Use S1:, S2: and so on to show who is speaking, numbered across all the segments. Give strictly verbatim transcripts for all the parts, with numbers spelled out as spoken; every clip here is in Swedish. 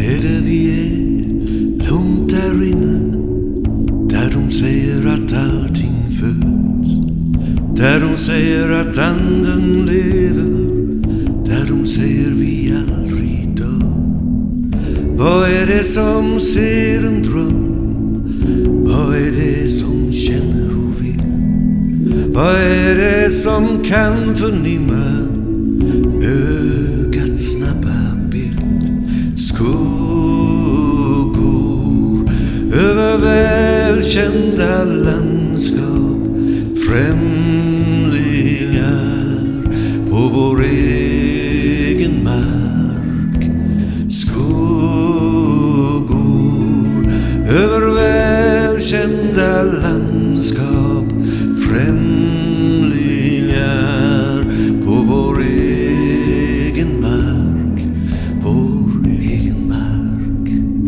S1: är det vi är, långt där inne, där de säger att allting föds, där de säger att anden lever, där de säger vi aldrig dör. Vad är det som ser en dröm? Vad är det som känner och vill? Vad är det som kan förnimma ögats snabba bild? Skuggor över välkända landskap, främlingar på vår egen mark. Skuggor över välkända landskap, främlingar på vår egen mark, vår egen mark.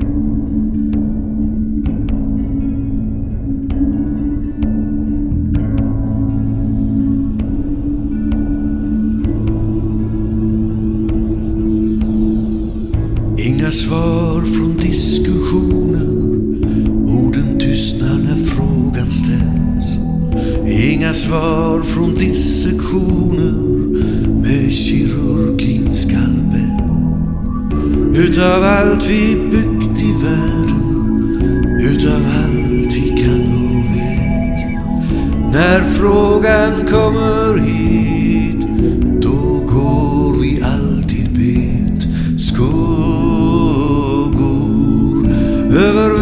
S1: Inga svar från diskussioner, orden tystnar när frågan ställs. Inga svar från dissektioner med kirurgins skalpell. Utav allt vi byggt i världen, utav allt vi kan och vet, när frågan kommer hit, då går vi alltid bet. Skuggor över